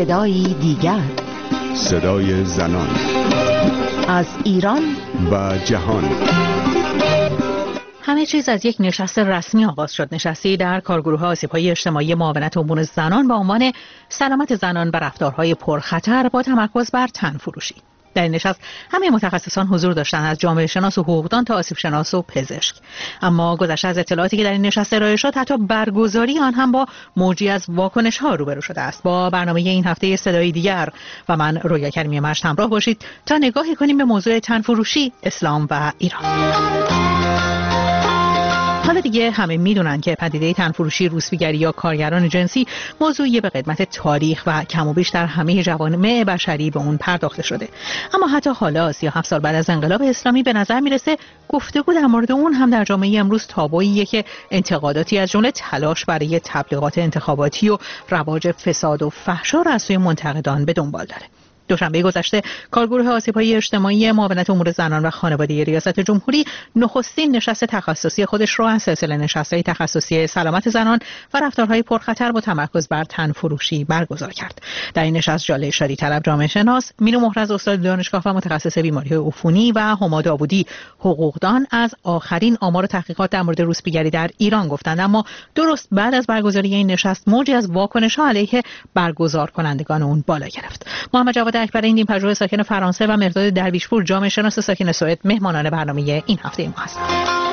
صدایی دیگر، صدای زنان از ایران و جهان. همه چیز از یک نشست رسمی آغاز شد. نشستی در کارگروه آسیب‌های اجتماعی معاونت امور زنان با عنوان سلامت زنان و رفتارهای پرخطر با تمرکز بر تن‌فروشی. در این نشست همه متخصصان حضور داشتند، از جامعه شناس و حقوقدان تا آسیب شناس و پزشک. اما گذشته از اطلاعاتی که در این نشست ارائه شد، حتی برگزاری آن هم با موجی از واکنش‌ها روبرو شده است. با برنامه این هفته صدای دیگر و من رویا کریمی مشت همراه باشید تا نگاهی کنیم به موضوع تن‌فروشی، اسلام و ایران. حالا دیگه همه میدونن که پدیده تن‌فروشی، روسپیگری یا کارگران جنسی موضوعی به قدمت تاریخ و کم و بیش در همه جوامع بشری به اون پرداخته شده. اما حتی حالا 37 سال بعد از انقلاب اسلامی به نظر میرسه گفتگو در مورد اون هم در جامعه امروز تابوییه که انتقاداتی از جمله تلاش برای تبلیغات انتخاباتی و رواج فساد و فحشا را از سوی منتقدان به دنبال داره. دوشنبه گذشته کارگروه آسیب‌های اجتماعی معاونت امور زنان و خانواده ریاست جمهوری نخستین نشست تخصصی خودش را از سلسله نشست‌های تخصصی سلامت زنان و رفتارهای پرخطر با تمرکز بر تن‌فروشی برگزار کرد. در این نشست جاله شادی طلب جامعه شناس، مینو محرز استاد دانشگاه و متخصص بیماری‌های عفونی و هما داوودی حقوقدان از آخرین آمار و تحقیقات در مورد روسپیگری در ایران گفتند. اما درست بعد از برگزاری این نشست موجی از واکنش‌ها علیه برگزار کنندگان اون بالا گرفت. محمد جواد اکبری این پژوه ساکن فرانسه و مرداد درویشپور جامعه شناس ساکن سوئد مهمانان برنامه این هفته ما هستند.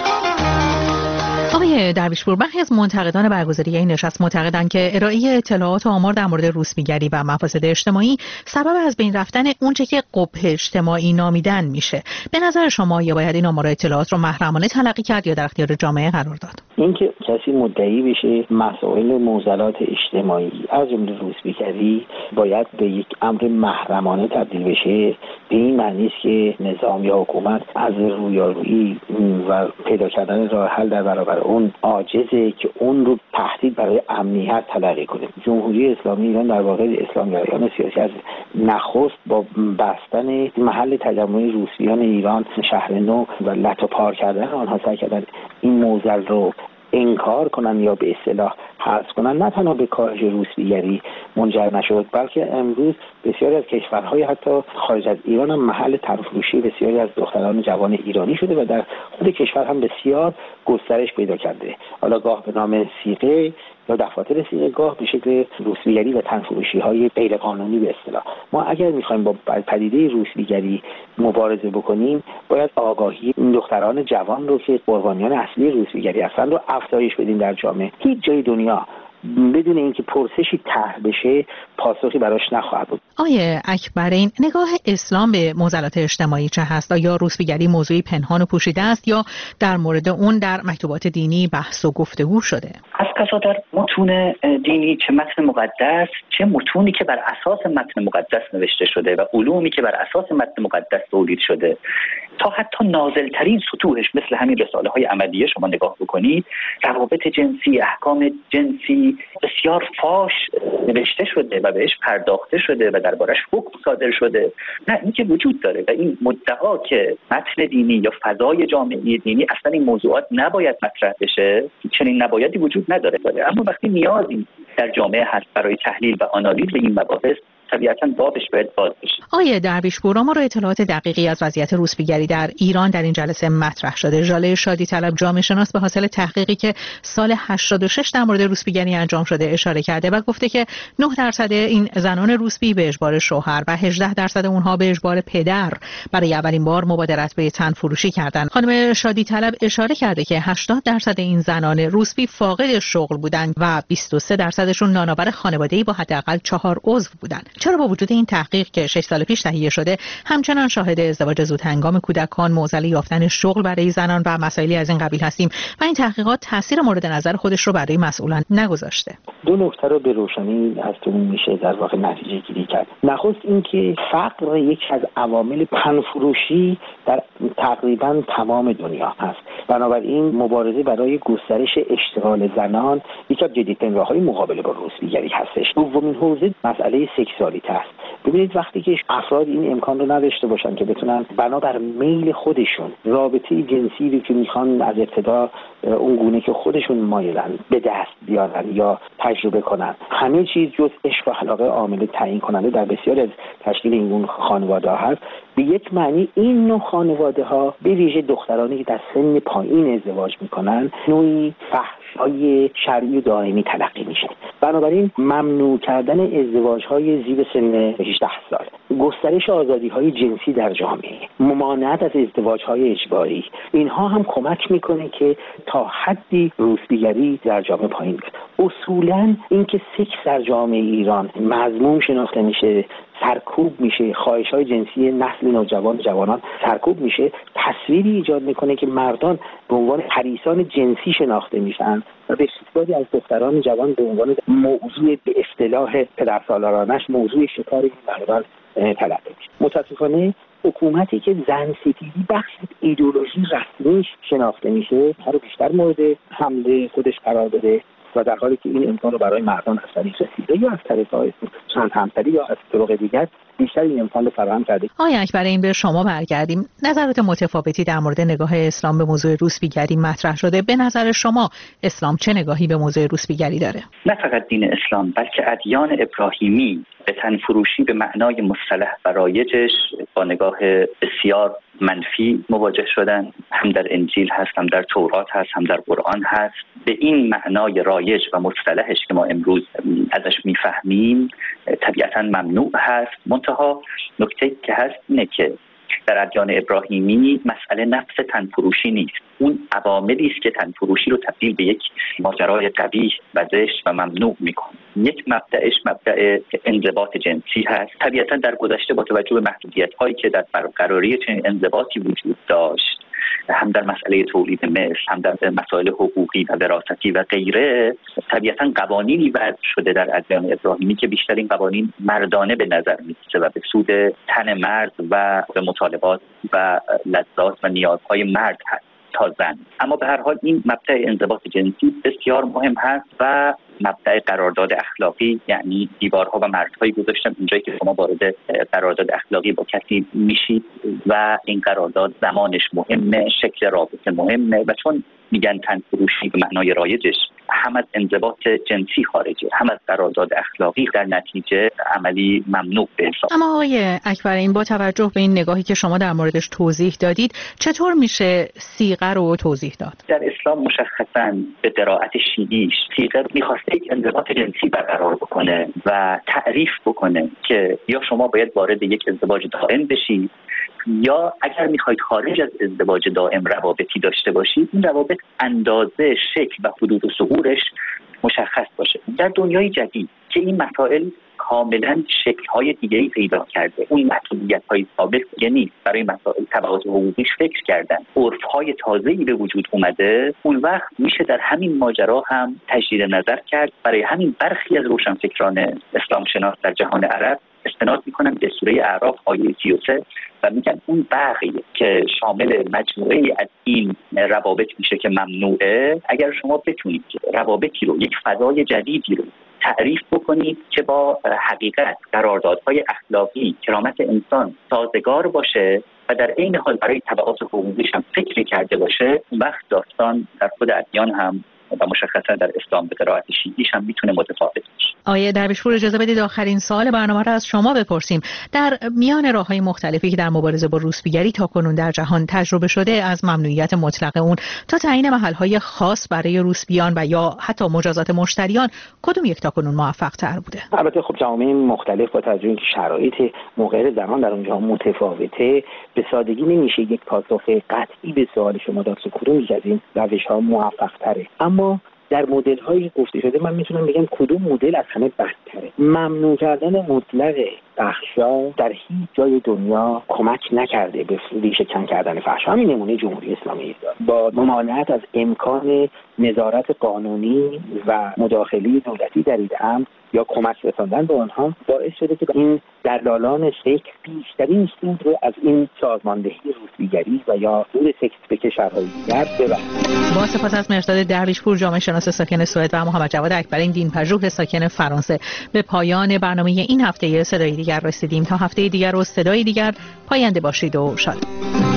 آقای درویشپور، برخی از منتقدان برگزاری این نشست معتقدند که ارائه اطلاعات و آمار در مورد روسپیگری و مفاسد اجتماعی سبب از بین رفتن اونچه که قبح اجتماعی نامیدن میشه. به نظر شما یا باید این آمار و اطلاعات رو محرمانه تلقی کرد یا در اختیار جامعه قرار داد؟ اینکه کسی مدعی بشه مسائل معضلات اجتماعی از جمله روسپیگری باید به یک امر محرمانه تبدیل بشه، به این معنی است که نظام یا حکومت از رویارویی و پیدا کردن راه حل در برابر اون عاجزه که اون رو تهدید برای امنیت تلقی کنه. جمهوری اسلامی ایران در واقع اسلامیان سیاسی از نخست با بستن محل تجمع روسیان ایران شهر نو و لطوپار کردن آنها سعی کردن این معضل رو انکار کنن یا به اصطلاح حذف کنن. نه تنها به کاهش روسپیگری منجر نشد، بلکه امروز بسیاری از کشورهای حتی خارج از ایران هم محل تن‌فروشی بسیاری از دختران جوان ایرانی شده و در خود کشور هم بسیار گسترش پیدا کرده. حالا گاه به نام صیغه یا دفاتر صیغه، گاه به شکل روسپیگری و تن‌فروشی‌های غیرقانونی به اصطلاح. ما اگر می‌خوایم با پدیده روسپیگری مبارزه بکنیم، باید آگاهی این دختران جوان رو که قربانیان اصلی روسپیگری هستند رو افزایش بدیم در جامعه. هیچ جای دنیا بدون اینکه پرسشی طرح بشه پاسخی براش نخواهد بود. آیه اکبرین، نگاه اسلام به معضلات اجتماعی چه هست؟ یا روسپیگری موضوعی پنهان و پوشیده است یا در مورد اون در مکتوبات دینی بحث و گفتگو شده؟ از قضا در متون دینی، چه متن مقدس چه متونی که بر اساس متن مقدس نوشته شده و علومی که بر اساس متن مقدس تولید شده، تا حتی نازلترین سطوحش مثل همین رساله های عملیه شما نگاه بکنید، روابط جنسی، احکام جنسی بسیار فاش نوشته شده و بهش پرداخته شده و دربارش حکم صادر شده. نه، این که وجود داره و این مدعا که متن دینی یا فضای جامعه دینی اصلا این موضوعات نباید مطرح بشه، چنین نبایدی وجود نداره. اما وقتی نیازی در جامعه هست برای تحلیل و آنالیز این مباحث، طبیعتاً بابش باید باز بشه. آیه درویشپور، ما رو اطلاعات دقیقی از وضعیت روسپیگری در ایران در این جلسه مطرح شده. جاله شادی طلب جامعه شناس به حاصل تحقیقی که سال 86 در مورد روسپیگری انجام شده اشاره کرده و گفته که 9% این زنان روسپی به اجبار شوهر و 18% اونها به اجبار پدر برای اولین بار مبادرت به تن‌فروشی کردند. خانم شادی طلب اشاره کرده که 80% این زنان روسپی فاقد شغل بودند و 23%شون نانآور خانواده‌ای با حداقل 4 عضو بودند. چرا با وجود این تحقیق که 6 سال پیش تهیه شده همچنان شاهد ازدواج زودهنگام کودکان، معضل یافتن شغل برای زنان و مسائلی از این قبیل هستیم و این تحقیقات تاثیر مورد نظر خودش رو برای مسئولان نگذاشته؟ دو نکته رو به روشنی از اون میشه در واقع نتیجه گیری کرد. نخست اینکه فقر یکی از عوامل تن‌فروشی در تقریبا تمام دنیا هست. بنابراین مبارزه برای گسترش اشتغال زنان یکی از جدیدترین راه‌های مقابله با روسپیگری هستش. دومین حوزه مسئله سکسوالیته است ببینید وقتی که افراد این امکان رو نداشته باشن که بتونن بنابر میل خودشون رابطه جنسی رو که میخوان از ابتدا اون گونه که خودشون مایلن به دست بیارن یا تجربه کنن، همه چیز جز عشق و علاقه عامل تعیین کننده در بسیاری از تشکیل این گونه خانواده‌ها هست. به یک معنی این نوع خانواده‌ها به ویژه دخترانی که در سن پایین ازدواج میکنن نوعی فحش‌های شرعی و دائمی تلقی میشه. بنابراین ممنوع کردن ازدواج‌های زیر سن 18 سال، گسترش آزادی‌های جنسی در جامعه، ممانعت از ازدواج‌های اجباری، اینها هم کمک میکنه که تا حدی روسبیگری در جامعه پایین بیاد. اصولاً اینکه سکس در جامعه ایران مذموم شناخته میشه، سرکوب میشه، خواهش‌های جنسی نسل نوجوان جوانان سرکوب میشه، تصویری ایجاد میکنه که مردان به عنوان حریصان جنسی شناخته میشن و بسیاری از دختران جوان به عنوان موضوع به اصطلاح پدرسالارانش موضوع شکار این مردان تلقی میشه. متاسفانه حکومتی که زن ستیزی بخش ایدئولوژی رسمیش شناخته میشه هر بیشتر مورد حمله خودش قرار بده و در حالی که این امکان رو برای مردان از طریق رسیده یا از طریق چند همسری یا از طرق دیگر بیشتر این امکان رو فراهم کرده. آقای اکبر، این به شما برگردیم. نظرات متفاوتی در مورد نگاه اسلام به موضوع روسبیگری مطرح شده. به نظر شما اسلام چه نگاهی به موضوع روسبیگری داره؟ نه فقط دین اسلام بلکه ادیان ابراهیمی به تنفروشی به معنای مصطلح و رایجش با نگاه بسیار منفی مواجه شدن. هم در انجیل هست، هم در تورات هست، هم در قرآن هست. به این معنای رایج و مصطلحش که ما امروز ازش میفهمیم طبیعتاً ممنوع هست. منتها نکته که هست اینه که در ادیان ابراهیمی مسئله نفس تنفروشی نیست. اون عواملی است که تنفروشی رو تبدیل به یک ماجرای قبیح و زشت و ممنوع میکنه. یک مبدأش مبدأ انضباط جنسی هست. طبیعتاً در گذشته با توجه به محدودیت‌هایی که در برقراری چنین انضباطی وجود داشت، هم در مسئله تولید مثل، هم در مسائل حقوقی و وراثتی و غیره، طبیعتاً قوانینی وضع شده در ادیان ابراهیمی که بیشتر این قوانین مردانه به نظر می‌رسه و به سود تن مرد و به مطالبات و لذات و نیازهای مرد هست تا زن. اما به هر حال این مبدأ انضباط جنسی بسیار مهم هست و مبدأ قرارداد اخلاقی، یعنی دیوارها و مرزهایی گذاشتن اونجایی که شما وارد قرارداد اخلاقی با کسی میشید و این قرارداد زمانش مهمه، شکل رابطه مهمه و چون میگن تنفروشی به معنای رایجش هم از انضباط جنسی خارجه هم از قرارداد اخلاقی، در نتیجه عملی ممنوع به حساب. اما آقای اکبر، این با توجه به این نگاهی که شما در موردش توضیح دادید چطور میشه صیغه رو توضیح داد؟ در اسلام مشخصاً به دراعت شیعیش صیغه میخواسته یک انضباط جنسی برقرار بکنه و تعریف بکنه که یا شما باید وارد یک ازدواج دائم بشید یا اگر میخواید خارج از ازدواج دائم روابطی داشته باشید این روابط اندازه، شکل و حدود و ثغورش مشخص باشه. در دنیای جدید که این مسائل کاملا شکل‌های دیگه‌ای پیدا کرده، اون محدودیت‌های ثابت دیگه نیست، برای مسائل تبعات حقوقیش فکر کردن، عرف‌های تازه‌ای به وجود اومده، اون وقت میشه در همین ماجرا هم تجدید نظر کرد. برای همین برخی از روشنفکران اسلام شناس در جهان عرب استناد میکنن به سوره اعراف آیه 33 و میگن اون بقیه که شامل مجموعه از این روابط میشه که ممنوعه، اگر شما بتونید روابطی رو، یک فضای جدیدی رو تعریف بکنید که با حقیقت، قراردادهای اخلاقی، کرامت انسان سازگار باشه و در عین حال برای تبعات حقوقیش هم فکر کرده باشه، اون وقت داستان در خود ادیان هم و مشخصا در اسلام به قرائت شیعیش هم میتونه متفاوت باشه. آقای درویشپور، اجازه بدید آخرین سوال برنامه را از شما بپرسیم. در میان راه‌های مختلفی که در مبارزه با روسبیگری تاکنون در جهان تجربه شده، از ممنوعیت مطلق اون تا تعیین محل‌های خاص برای روسبیان و یا حتی مجازات مشتریان، کدوم یک تاکنون موفق‌تر بوده؟ البته خب جوامع مختلف با توجه به اینکه شرایط موقعیت زمان در اونجا متفاوته، به سادگی نمیشه یک پاسخ قطعی به سوال شما داد که کدوم یک از این روش‌ها موفق‌تره. اما در مدل‌هایی گفته شده من میتونم بگم کدوم مدل از همه بهتره. ممنوع کردن مطلق فحشا در هیچ جای دنیا کمک نکرده به ریشه کن کردن فحشا. همین نمونه جمهوری اسلامی ایران با ممانعت از امکان نظارت قانونی و مداخله دولتی در این امر یا کمک رساندن به آنها باعث شده که این دلالان سکس بیشترین سود رو از این سازماندهی روسبیگری و یا دور سکس به کشورهای دیگر ببرند. با سپاس از مرداد درویشپور، جامعه شناس ساکن سوئد، و محمد جواد اکبرین، دین پژوه ساکن فرانسه، به پایان برنامه این هفته صدای دیگر رسیدیم. تا هفته دیگر و صدای دیگر، پاینده باشید و شاد.